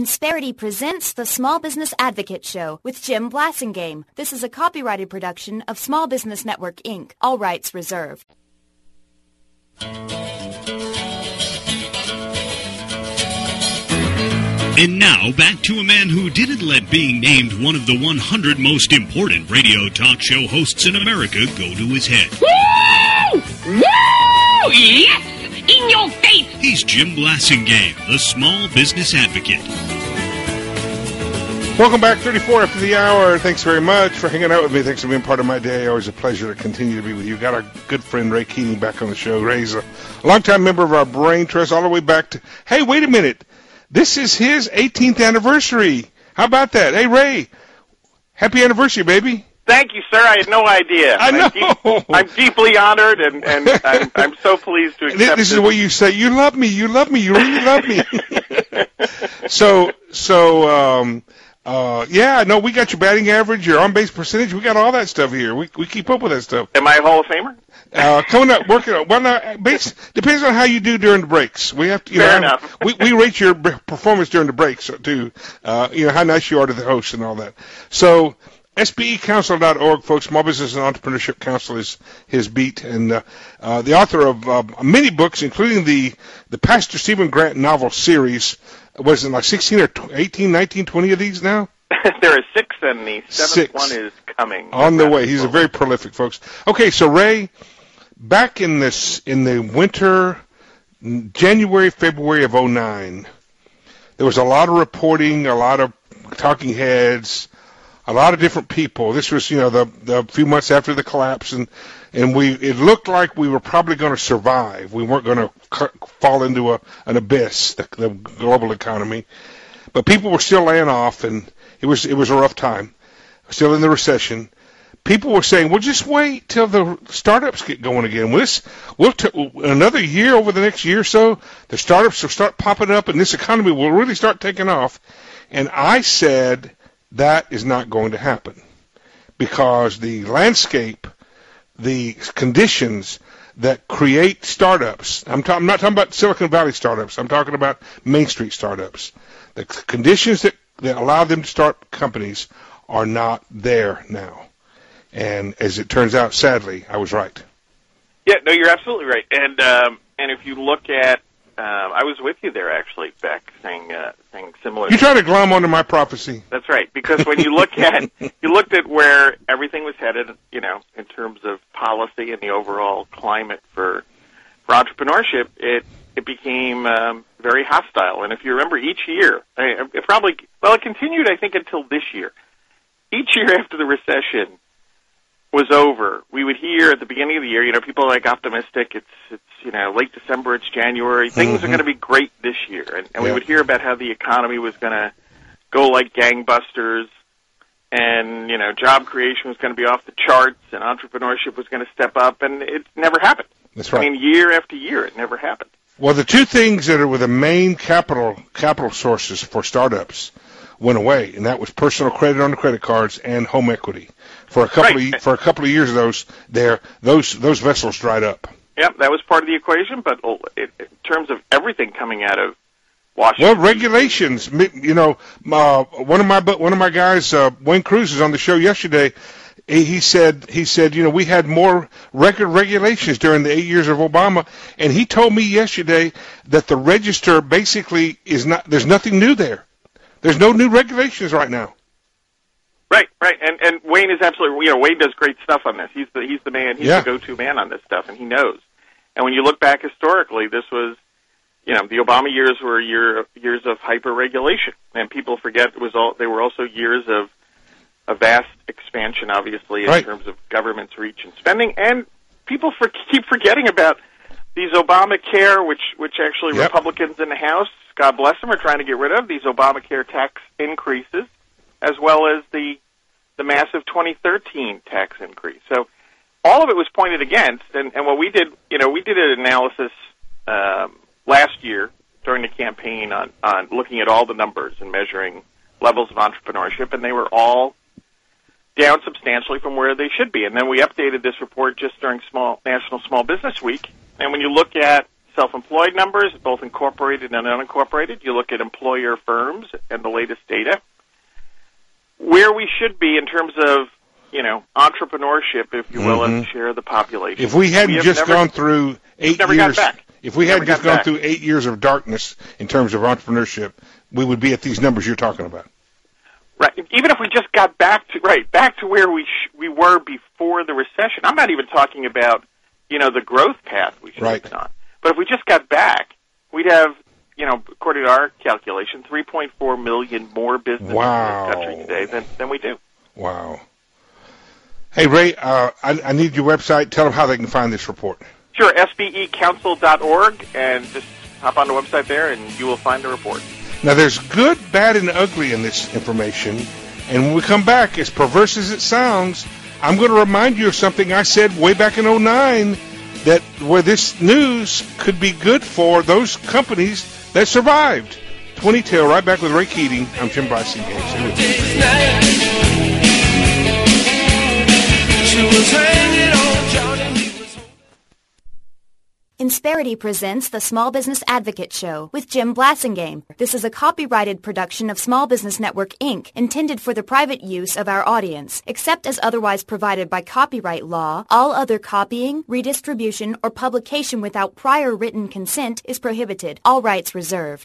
Insperity presents the Small Business Advocate Show with Jim Blasingame. This is a copyrighted production of Small Business Network, Inc., all rights reserved. And now, back to a man who didn't let being named one of the 100 most important radio talk show hosts in America go to his head. Woo! Woo! Yes! In your face! He's Jim Blasingame, the Small Business Advocate. Welcome back, 34 after the hour. Thanks very much for hanging out with me. Thanks for being part of my day. Always a pleasure to continue to be with you. Got our good friend Ray Keating back on the show. Ray's a longtime member of our Brain Trust all the way back to... Hey, wait a minute. This is his 18th anniversary. How about that? Hey, Ray, happy anniversary, baby. Thank you, sir. I had no idea. I know. I'm deeply honored, and I'm so pleased to accept this is what you say. You love me. You love me. You really love me. Yeah, no, we got your batting average, your on-base percentage. We got all that stuff here. We keep up with that stuff. Am I a Hall of Famer? Coming up, working on. Well, now, depends on how you do during the breaks. We have to, Fair enough. we rate your performance during the breaks too. How nice you are to the host and all that. So, SBEcouncil.org, folks. Small Business and Entrepreneurship Council is his beat, and the author of many books, including the Pastor Stephen Grant novel series. Was it like 16 or 18, 19, 20 of these now? There are 6, and the 7th one is coming. On the way. He's a very prolific, folks. Okay, so Ray, back in the winter, January, February of 2009, there was a lot of reporting, a lot of talking heads, a lot of different people. This was, the few months after the collapse, and it looked like we were probably going to survive. We weren't going to fall into an abyss, the global economy. But people were still laying off, and it was a rough time. Still in the recession. People were saying, well, just wait till the startups get going again. Another year, over the next year or so, the startups will start popping up, and this economy will really start taking off. And I said that is not going to happen because the landscape, the conditions that create startups, I'm not talking about Silicon Valley startups, I'm talking about Main Street startups. The conditions that allow them to start companies are not there now. And as it turns out, sadly, I was right. Yeah, no, you're absolutely right. And if you look at, I was with you there actually, Beck, saying similar. You try to glom onto my prophecy. That's right, because when you looked at where everything was headed, in terms of policy and the overall climate for entrepreneurship, it became very hostile. And if you remember, each year, it continued, I think, until this year. Each year after the recession was over, we would hear at the beginning of the year, people are like optimistic. It's late December, it's January. Things are going to be great this year. And we would hear about how the economy was going to go like gangbusters, and, job creation was going to be off the charts, and entrepreneurship was going to step up, and it never happened. That's right. I mean, year after year, it never happened. Well, the two things that were the main capital sources for startups went away, and that was personal credit on the credit cards and home equity. For a couple of years, those vessels dried up. Yep, that was part of the equation. But in terms of everything coming out of Washington, well, regulations. One of my guys, Wayne Cruz, is on the show yesterday. He said, we had more record regulations during the 8 years of Obama, and he told me yesterday that the register basically there's nothing new there. There's no new regulations right now. Right, and Wayne is absolutely, Wayne does great stuff on this. He's the man, the go-to man on this stuff, and he knows. And when you look back historically, this was, the Obama years were years of hyper-regulation, and people forget they were also years of a vast expansion, obviously, in terms of government's reach and spending, and people keep forgetting about these Obamacare, which actually Republicans in the House, God bless them, are trying to get rid of, these Obamacare tax increases, as well as the massive 2013 tax increase. So all of it was pointed against, and what we did, we did an analysis last year during the campaign on looking at all the numbers and measuring levels of entrepreneurship, and they were all down substantially from where they should be. And then we updated this report just during National Small Business Week, and when you look at self-employed numbers, both incorporated and unincorporated. You look at employer firms and the latest data. Where we should be in terms of, entrepreneurship, if you will, as a share of the population. If we hadn't just gone through 8 years, if we hadn't just gone through 8 years of darkness in terms of entrepreneurship, we would be at these numbers you're talking about. Right. Even if we just got back to where we were before the recession. I'm not even talking about, the growth path we should have been on. But if we just got back, we'd have, according to our calculation, 3.4 million more businesses in this country today than we do. Wow. Hey, Ray, I need your website. Tell them how they can find this report. Sure, sbecouncil.org, and just hop on the website there, and you will find the report. Now, there's good, bad, and ugly in this information, and when we come back, as perverse as it sounds, I'm going to remind you of something I said way back in 2009, that where this news could be good for those companies that survived. 20 right back with Ray Keating. I'm Jim Blasingame. Insperity presents the Small Business Advocate Show with Jim Blasingame. This is a copyrighted production of Small Business Network, Inc., intended for the private use of our audience. Except as otherwise provided by copyright law, all other copying, redistribution, or publication without prior written consent is prohibited. All rights reserved.